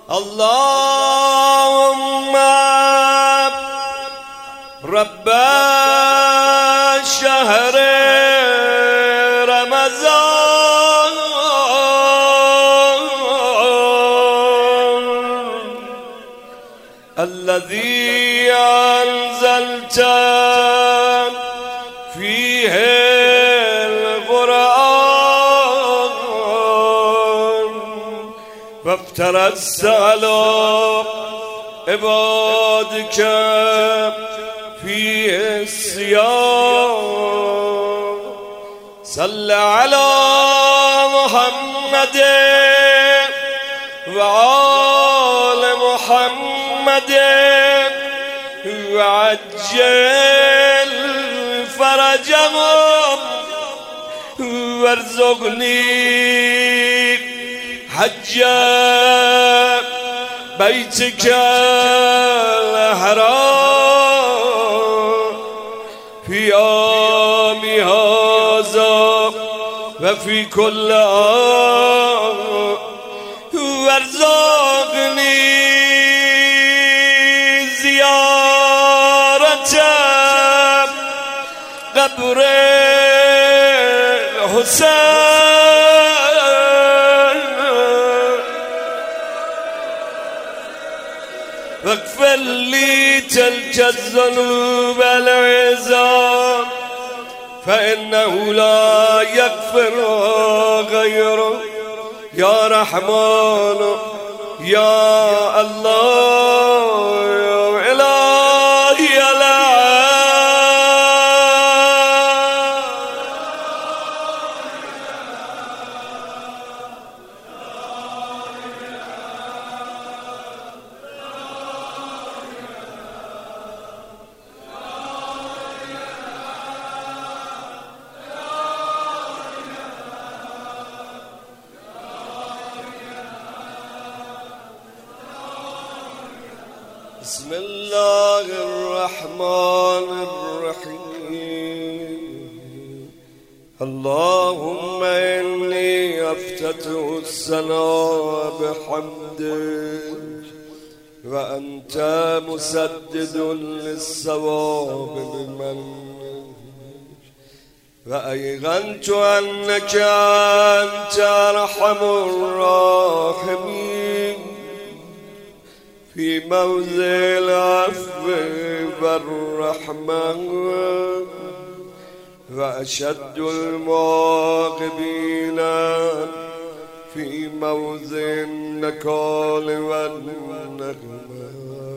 اللهم رب شهر رمضان الذي أنزلت فيه القرآن وافترضت على عبادك فيه الصيام صل على محمد وآل محمد وعجل فرجهم وارزقني حج بيتك الحرام في يوم هذا وفي كل عام وارزقني زيارة قبر الحسين واغفر لي تلك الذنوب العظام فإنه لا يغفر غيره يا رحمن يا الله يا إلهي يا بسم الله الرحمن الرحيم اللهم إني أفتتح الثناء بحمدك وأنت مسدد للصواب بمنك وأيقنت أنك أنت أرحم الراحمين في موضع العفو والرحمة وأشد المعاقبين في موضع النكال والنقمة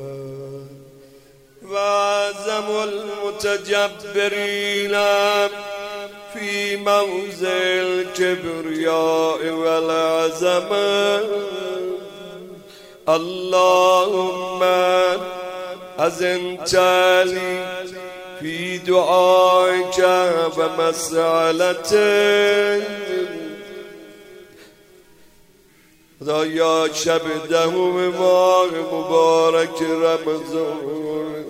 وأعظم المتجبرين في موضع الكبرياء والعظمة اللهم أذنت لي في دعائك ومسألتك خدایا شب دهم ماه مبارک رمضان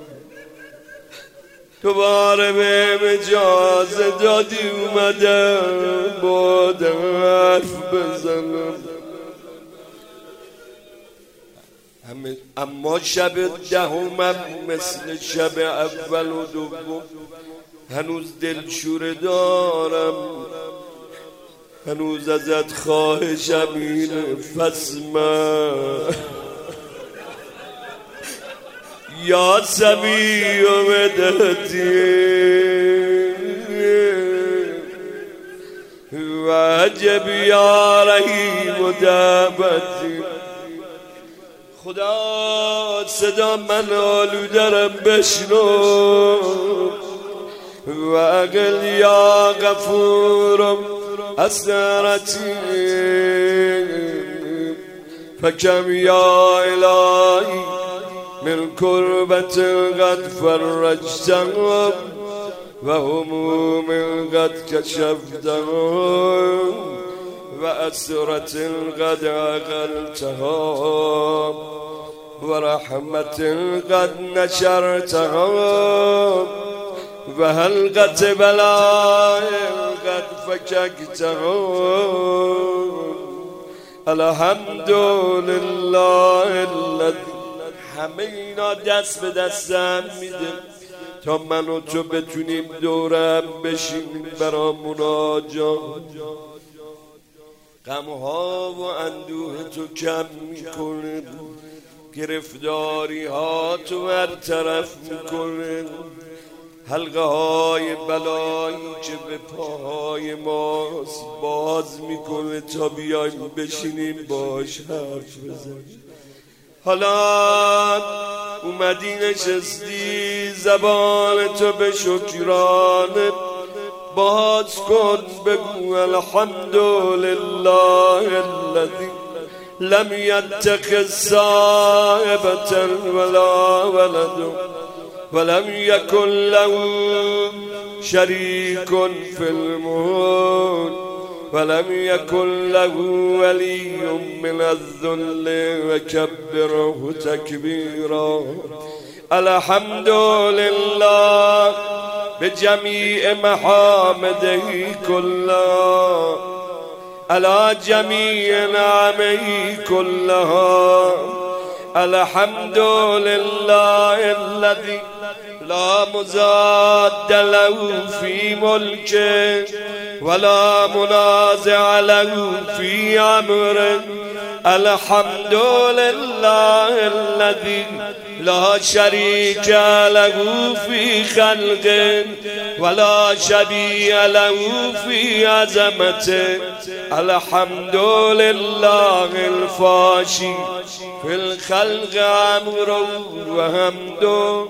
دوباره بهم اجازه دادی اومدم با حرف بزنم اما شب دهمم مثل شب اول و دوم هنوز دلشوره دارم هنوز ازت خواهشم اینه فسمه یا سمیع و مدتی و عجب یا رحیم و دعبتی خدا صدا من آلودرم بشنو و عقل یا غفورم اسرتی فکم یا الهی من کربت قد فرجتهم و هموم قد کشفتهم و اسرت قد عقلتها و رحمت قد نشرتها و حلقت بلاء قد فككتها الحمد لله الذی. همه اینا دست به دستم میده تا من و تو بتونیم دورم بشیم برا مناجات. غمها و اندوه تو کم میکنه، گرفتاری ها تو هر طرف میکنه، حلقه های بلایی که به پاهای ماست باز میکنه تا بیایم بشینیم باش حرف بزنیم. حالا اومدی نشستی زبان تو به شکرانه باز کن، بگو الحمد لله الذی لم یتخذ صاحبة ولا ولد ولم یکن له شریک فی الملک ولم یکن له ولی من الذل وکبره تکبیرا. الحمد لله بجمیع محامده کلها على جمیع نعمه کلها. الحمد لله الذي لا مزاد له في ملكه ولا منازع له في امره. الحمد لله الذي لا شريك له في خلقه ولا شبيه له في عظمته. الحمد لله الفاشي في الخلق امره وحمده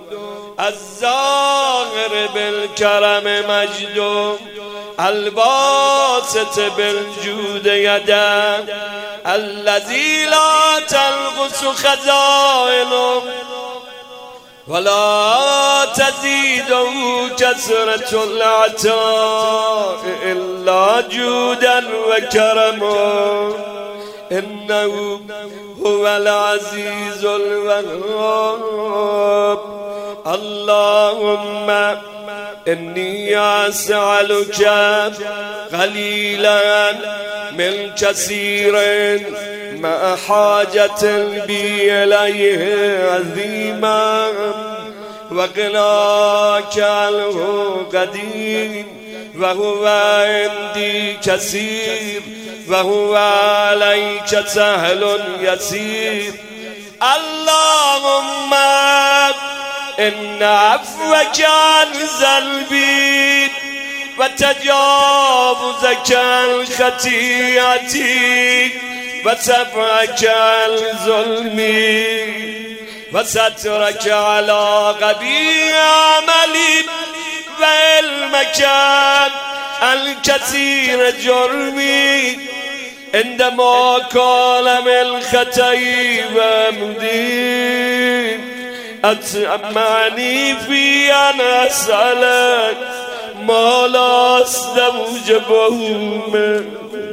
الظاهر بالكرم مجده الباسط بالجود يده الذي لا تنقص خزائنه ولا تزيده كثرة العطاء إلا جودا وكرما. إنه هو العزيز الوهاب. اللهم إني أسألك قليلا من كثير مع حاجة بي إليه عظيما وغناك عنه قديم وهو عندي كثير وهو عليك سهل يسير. اللهم إن عفوك عن ذنبي وتجاوزك عن خطيئتي وسفعك عن ظلمي وسترك على قبيح عملي وعلمك عن كثير جرمي عندما كان من خطئي وعمدي. أتمعني في أن أسألك ما لا استوجبه منك.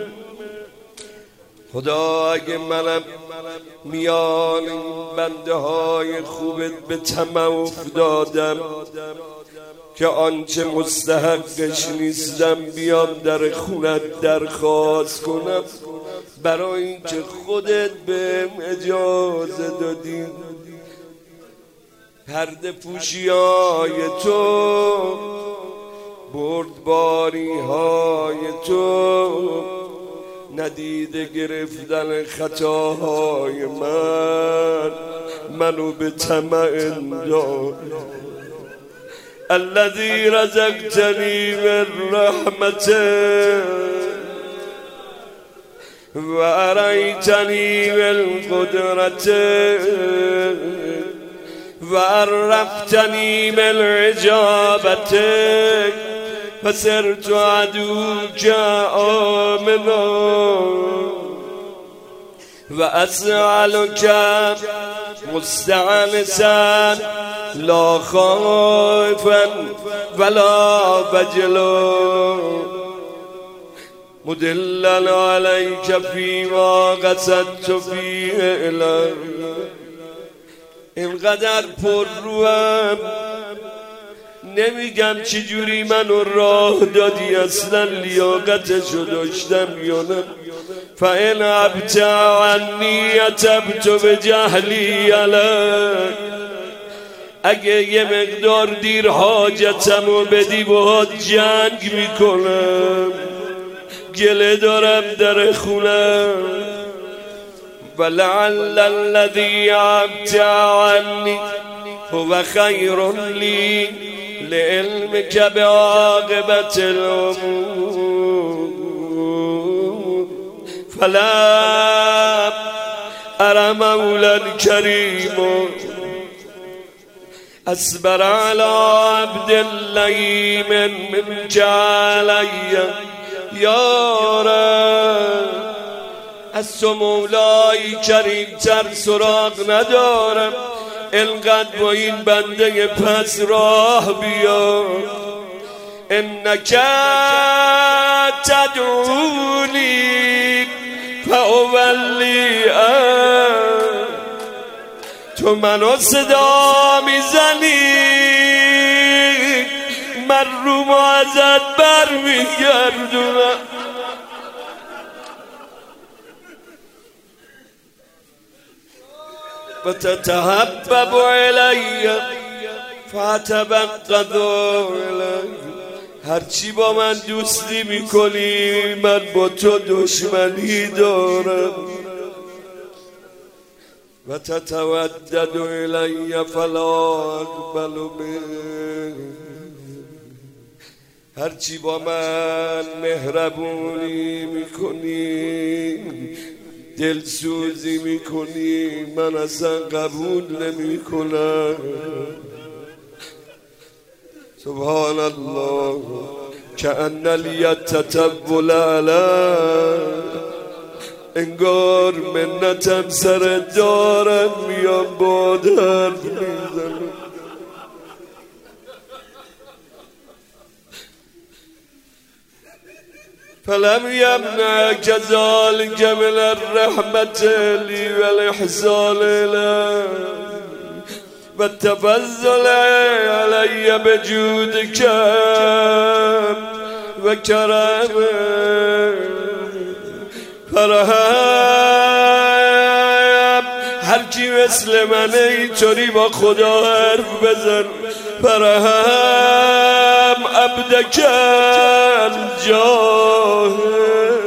خدا اگه منم میان بنده های خوبت به طمع افتادم که آنچه مستحقش نیستم بیام در خونت درخواست کنم، برای اینکه خودت بهم اجازه دادی پرده پوشی های تو، بردباری های تو، ندیده گرفتن خطاهای منو به طمع انداخت. الذي رزقتني من رحمته وأريتني من قدرته وعرفتني من إجابتك فصرت عدوك آمنا وأسألك مستعنسا لا خائفا ولا وجلا مدلا عليك فيما قصدت فيه إليك. اینقدر پر روم نمیگم چجوری منو راه دادی، اصلا لیاقتشو داشتم یا نه، فإن أبت عنی اتبت بجهلی علیک، اگه یه مقدار دیر حاجتمو بدی باهات جنگ میکنم، گله دارم در خونم. ولعل الذی عبت عنی هو خیر لی لعلمک بعاقبت الامور، فلا ارى مولا کریم اصبر على عبد اللئیم منک علی یا رب. از تو مولای کریم تر سراغ ندارم، انقدر با این بنده پس راه بیا. انک تدعونی فاولی، تو منو صدا میزنی من رومو ازت بر میگردونم. و تتحبب الی فتبغض الی، هرچی با من دوستی میکنی من با تو دشمنی دارم. و تتودد الی فلا اقبل منک، هرچی با من مهربونی میکنی دلسوزی میکنی من اصلا قبول نمیکنم. سبحان الله کأن الیت تطول علی، انگار منتم سر دارم میام با درد میزنم. فلم یمنعک ذلک من الرحمة لی والاحسان الی والتفضل علی بجودک و کرمک. فرهم هر کی مثل منه اینطوری با خدا حرف بزن. فرهم عبدک الجاهل،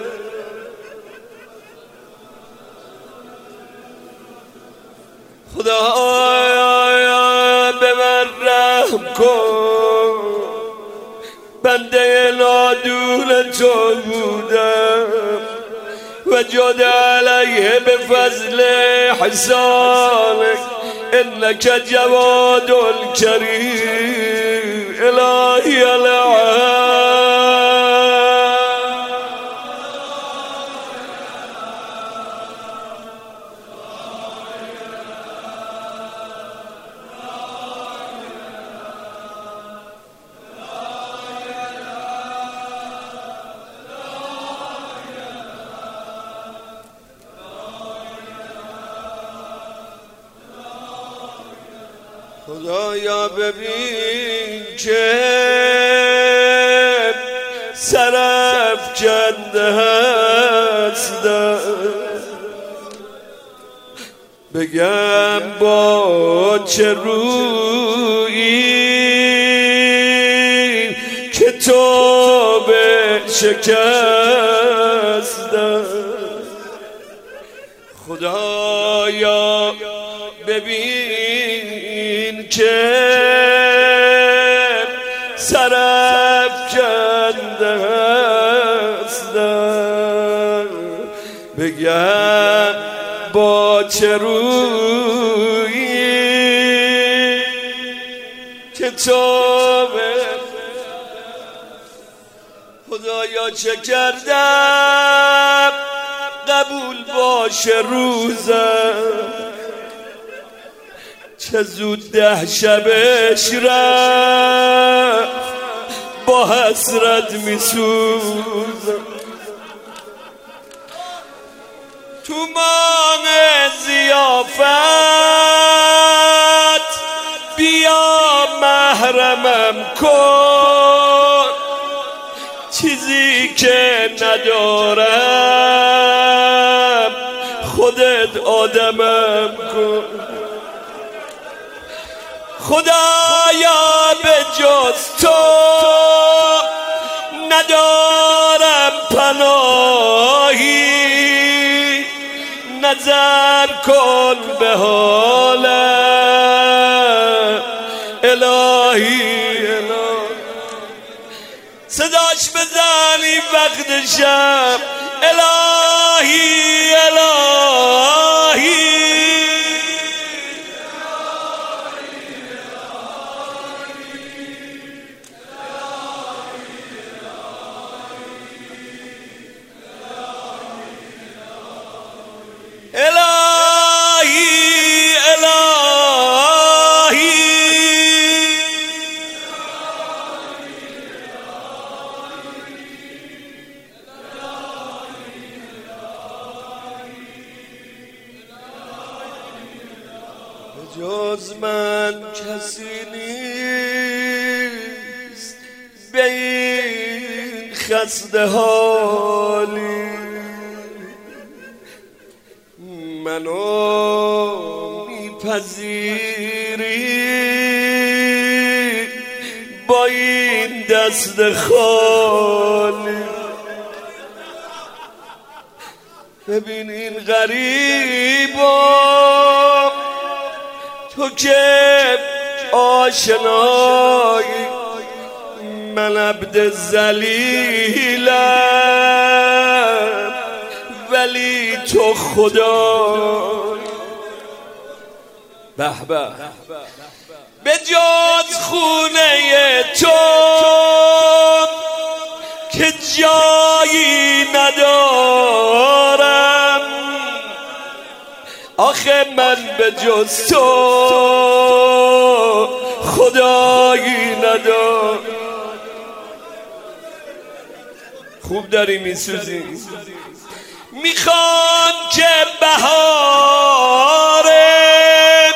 خدایا به من رحم کن، بنده نادون تو بودم و جد علیه به فضل حسانک انک جواد کریم الهی العالم. خدایا ببین که سرافکنده هستم، بگم با چه رویی که تو به شکستم. خدایا ببین که سرافکنده هستم، بگم با چه رویی که تو به خدایا چه کردم قبول باشه روزم، چه زود 10 شبش رفت با حسرت میسوزم. تو ماه ضیافت بیا محرمم کن، چیزی که ندارم آدمم کن. خدایا به جز تو ندارم پناهی، نظر کن به حالم الهی. صداش بزنی وقت شب الهی الهی. جز من کسی نیست به این خسته حالی، منو میپذیری با این دست خالی. ببین این غریبا تو که آشنایی، من عبد ذلیلم ولی تو خدا. به به به جز خونه تو که جایی ندارم، آخه من به جز تو خدایی ندارم. خوب داری میسوزی. میخوام که بهاره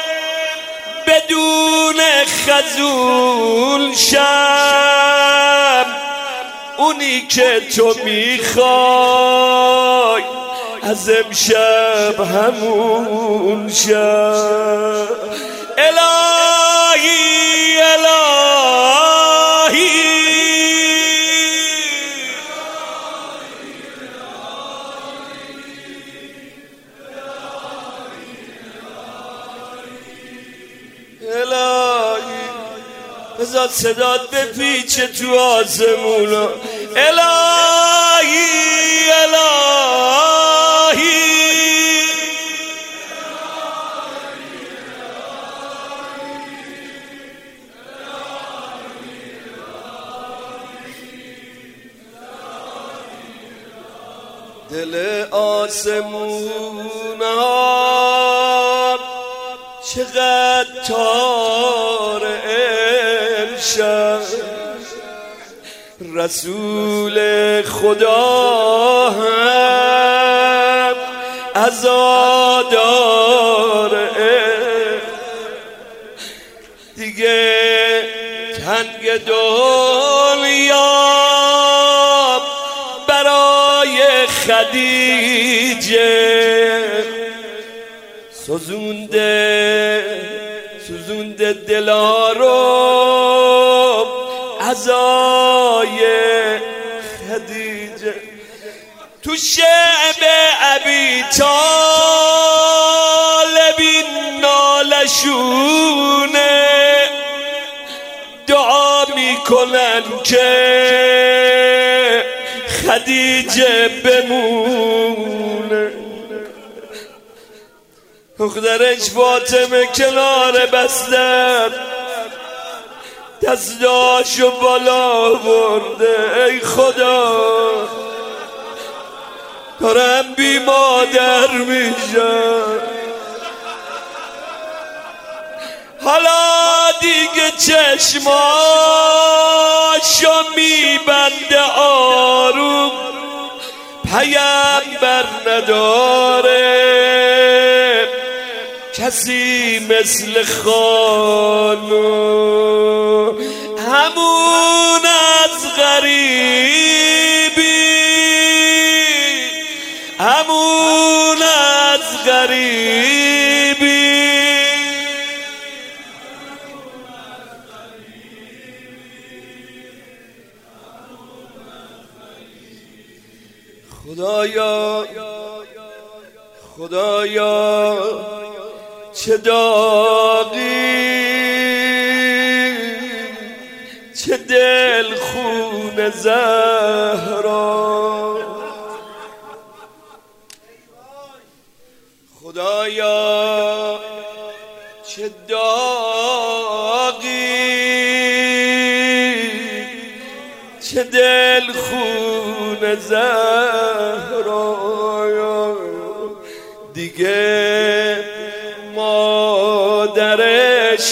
بدون خزول شم، اونی که تو میخوای از امشب همون شب الهی الهی. الهی بذار صدات بپیچه تو آسمونا الهی الهی. دل آسمونا چقدر تار امشب، رسول خدا هم عزاداره دیگه. تنگ دنیا برای خدیجه سوزونده دلا رو عزای خدیجه. تو شعب ابی طالب نالشونه دعا میکنن که خدیجه بمونه. دخترش فاطمه کنار بستر دستاشو بالا برده، ای خدا دارم بی مادر میشم. حالا دیگه چشماشو میبنده آروم، پیامبر نداره کسی مثل خانو، همون از غریبی همون از غریبی خدایا خدایا چه داغی چه دل خون زهرا خدایا چه داغی چه دل خون زهرا دیگه مادرش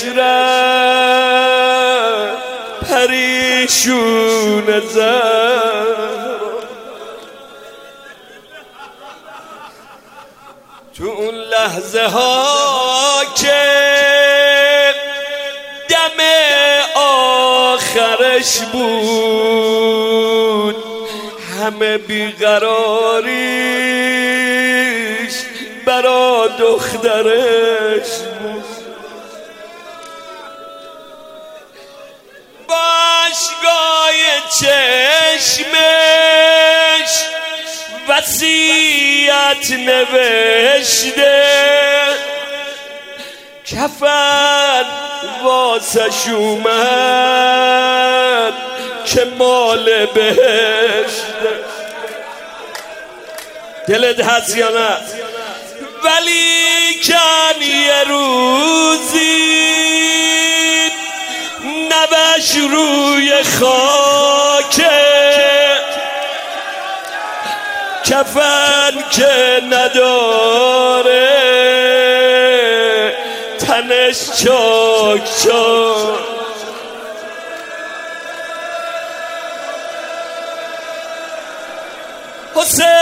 رفت پریشون زهرا تو اون لحظه ها که دم آخرش بود همه بیقراریش برا دخترش بود باشگاه چشمش وصیت نوشته کفن واسش اومد که مال بهشته دلت هست یا نه؟ ولی کن یه روزی نبش روی خاکه کفن که نداره تنش چاک چاک حسین